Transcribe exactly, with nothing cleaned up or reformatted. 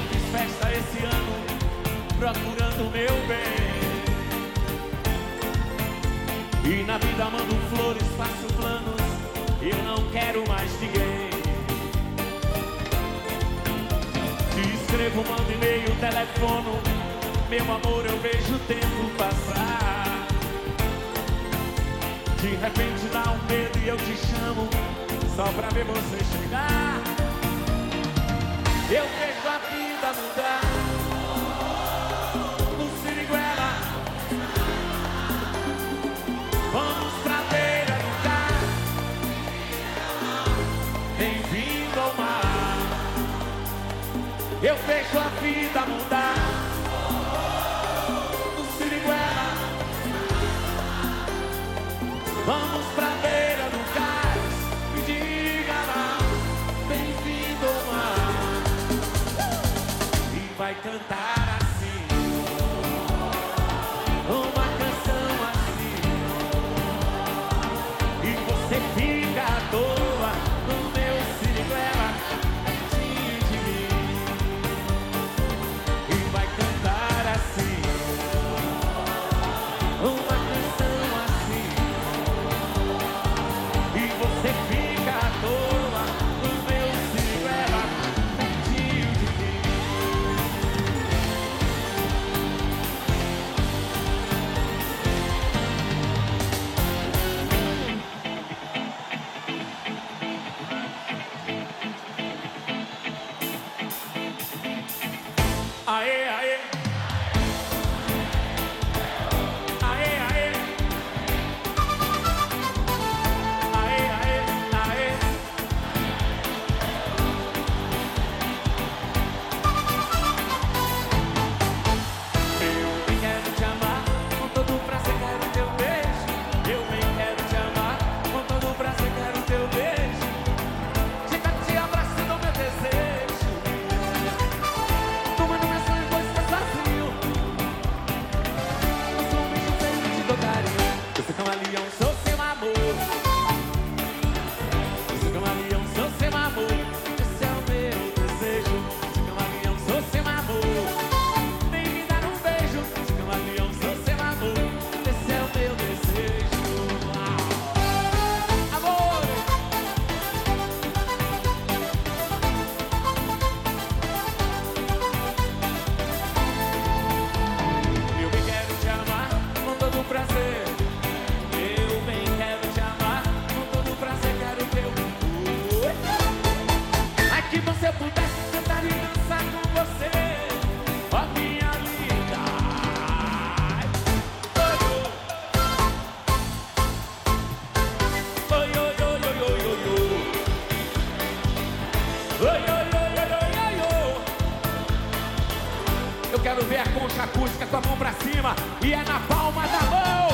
não fiz festa esse ano, procurando o meu bem. E na vida mando flores, faço planos, eu não quero mais ninguém. Te escrevo, mando e-mail, telefono, meu amor, eu vejo o tempo passar. De repente dá um medo e eu te chamo, só pra ver você chegar. Eu vejo a vida mudar no Siriguela. Vamos pra beira do mar, bem-vindo ao mar. Eu vejo a vida mudar no Siriguela. Vamos pra beira do cais, me diga lá, bem-vindo ao mar. E vai cantar assim, uma canção assim, e você fica à toa no meu Siriguela, pertinho de mim. E vai cantar assim, uma canção assim, e você fica à toa no meu Siriguela, pertinho de mim. Aê, aê. Aê, aê. Aê, aê, aê. Eu bem quero te amar, com todo prazer quero teu beijo. Eu bem quero te amar, com todo prazer quero teu beijo. Chega te abraçando meu desejo. Toma no meu sonho, pois tá sozinho. Eu sou um bicho feio de teu carinho. Eu sou camaleão, sou seu amor. Eu sou camaleão, sou seu amor. Esse é o meu desejo. Sou camaleão, sou seu amor. Vem me dar um beijo. Sou camaleão, sou seu amor. Esse é o meu desejo. Ah. Amor. Eu bem quero te amar com todo prazer. Eu bem quero te amar com todo prazer, quero teu amor. Ai, que bom se eu pudesse cantar e dançar com você, ó minha linda. Oi, oi, oi, oi, oi, oi, oi, oi. Oi, oi, oi, oi, oi, oi, oi. Eu quero ver a concha acústica com a mão pra cima e é na palma da mão.